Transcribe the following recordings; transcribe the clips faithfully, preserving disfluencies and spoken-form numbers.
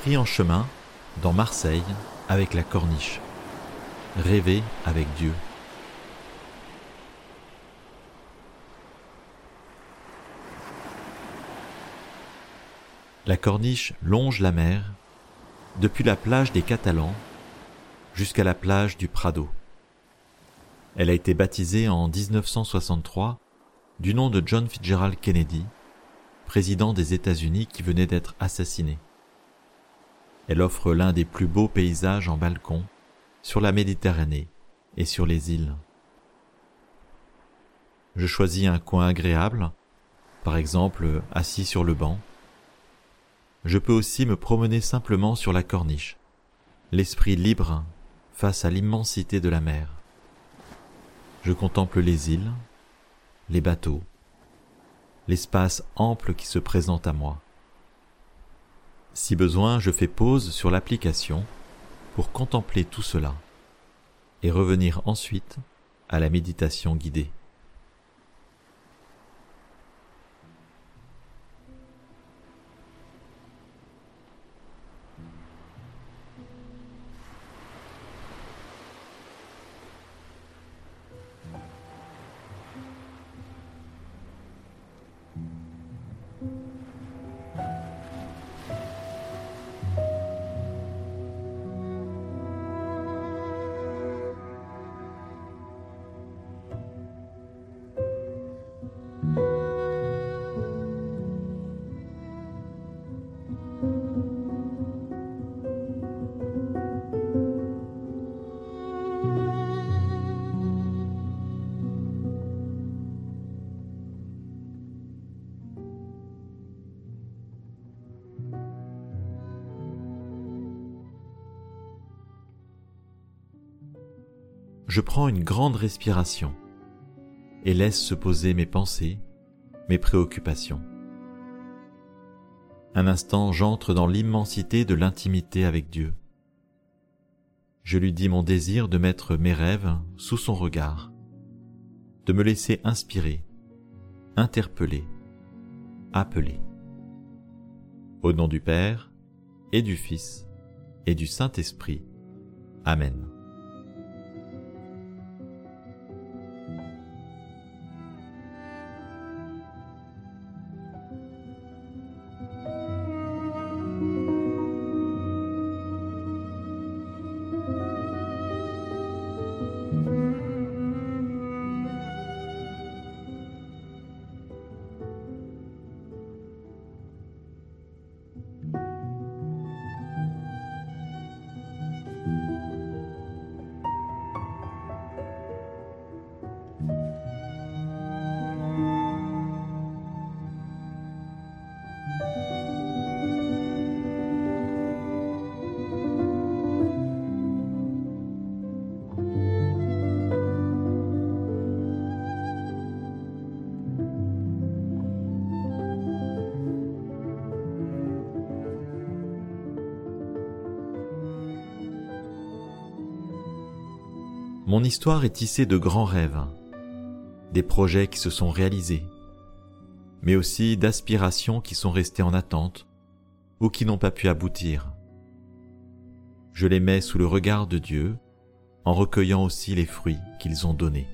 pris en chemin, dans Marseille, avec la corniche. Rêver avec Dieu. La corniche longe la mer, depuis la plage des Catalans jusqu'à la plage du Prado. Elle a été baptisée en dix-neuf cent soixante-trois du nom de John Fitzgerald Kennedy, président des États-Unis qui venait d'être assassiné. Elle offre l'un des plus beaux paysages en balcon sur la Méditerranée et sur les îles. Je choisis un coin agréable, par exemple assis sur le banc. Je peux aussi me promener simplement sur la corniche, l'esprit libre face à l'immensité de la mer. Je contemple les îles, les bateaux, l'espace ample qui se présente à moi. Si besoin, je fais pause sur l'application pour contempler tout cela et revenir ensuite à la méditation guidée. Je prends une grande respiration et laisse se poser mes pensées, mes préoccupations. Un instant, j'entre dans l'immensité de l'intimité avec Dieu. Je lui dis mon désir de mettre mes rêves sous son regard, de me laisser inspirer, interpeller, appeler. Au nom du Père, et du Fils, et du Saint-Esprit. Amen. Mon histoire est tissée de grands rêves, des projets qui se sont réalisés, mais aussi d'aspirations qui sont restées en attente ou qui n'ont pas pu aboutir. Je les mets sous le regard de Dieu en recueillant aussi les fruits qu'ils ont donnés.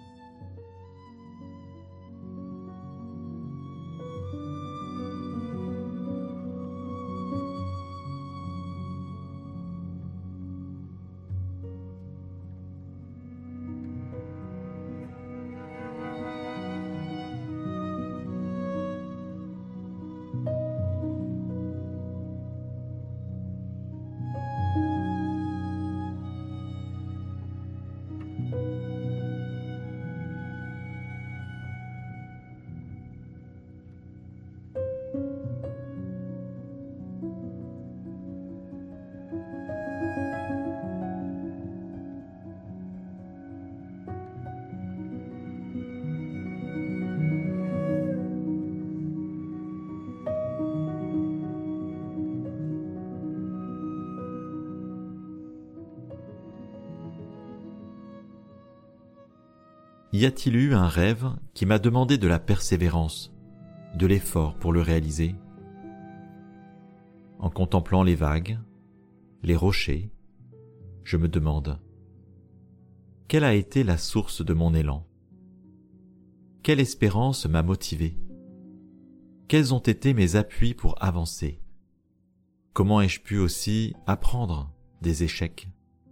Y a-t-il eu un rêve qui m'a demandé de la persévérance, de l'effort pour le réaliser ? En contemplant les vagues, les rochers, je me demande: quelle a été la source de mon élan? Quelle espérance m'a motivé? Quels ont été mes appuis pour avancer? Comment ai-je pu aussi apprendre des échecs?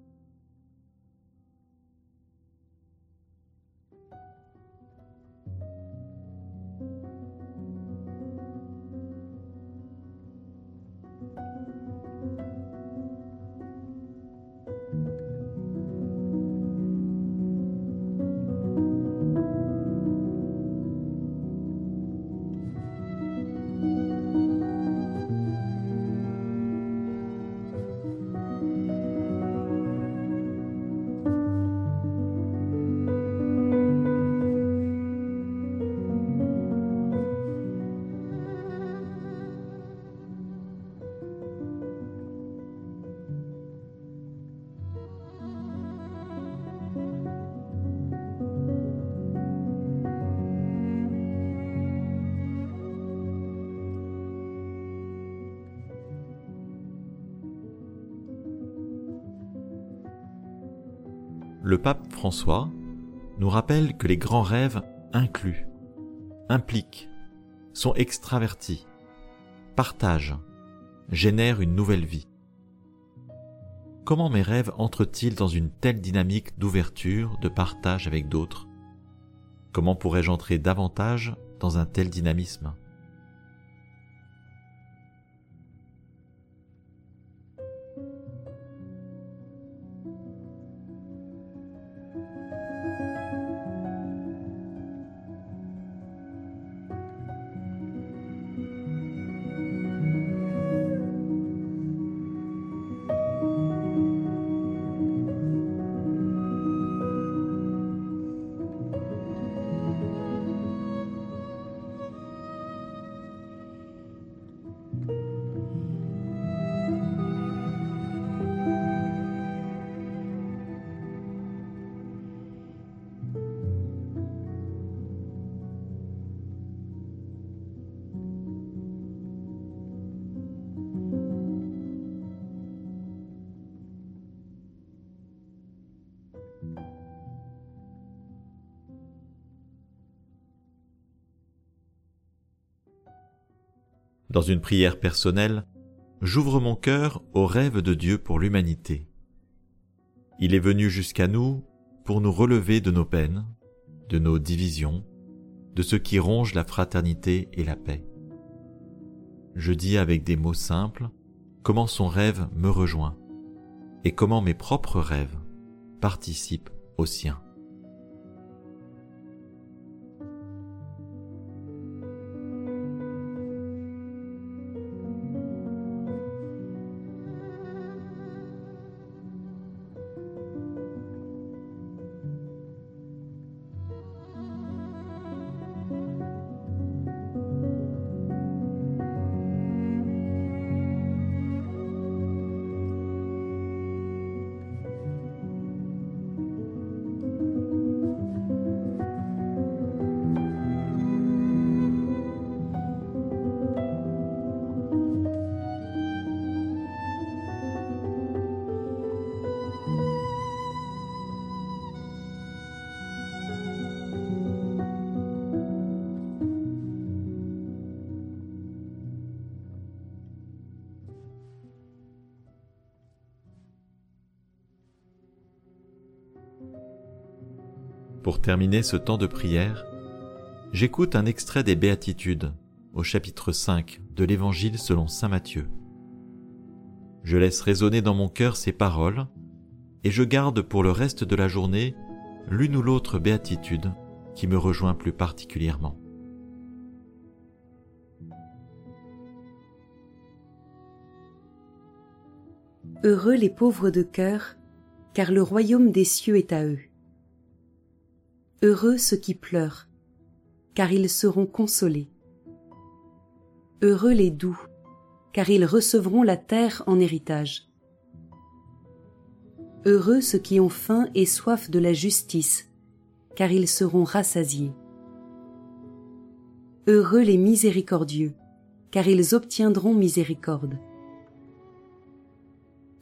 Le pape François nous rappelle que les grands rêves incluent, impliquent, sont extravertis, partagent, génèrent une nouvelle vie. Comment mes rêves entrent-ils dans une telle dynamique d'ouverture, de partage avec d'autres? Comment pourrais-je entrer davantage dans un tel dynamisme? Dans une prière personnelle, j'ouvre mon cœur au rêve de Dieu pour l'humanité. Il est venu jusqu'à nous pour nous relever de nos peines, de nos divisions, de ce qui ronge la fraternité et la paix. Je dis avec des mots simples comment son rêve me rejoint et comment mes propres rêves participent aux siens. Pour terminer ce temps de prière, j'écoute un extrait des Béatitudes, au chapitre cinq de l'Évangile selon saint Matthieu. Je laisse résonner dans mon cœur ces paroles, et je garde pour le reste de la journée l'une ou l'autre béatitude qui me rejoint plus particulièrement. Heureux les pauvres de cœur, car le royaume des cieux est à eux. Heureux ceux qui pleurent, car ils seront consolés. Heureux les doux, car ils recevront la terre en héritage. Heureux ceux qui ont faim et soif de la justice, car ils seront rassasiés. Heureux les miséricordieux, car ils obtiendront miséricorde.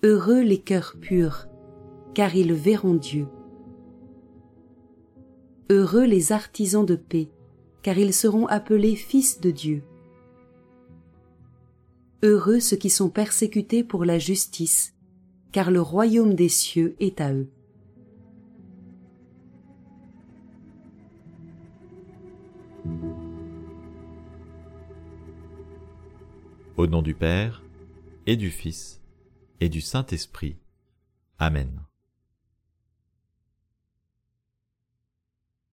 Heureux les cœurs purs, car ils verront Dieu. Heureux les artisans de paix, car ils seront appelés fils de Dieu. Heureux ceux qui sont persécutés pour la justice, car le royaume des cieux est à eux. Au nom du Père, et du Fils, et du Saint-Esprit. Amen.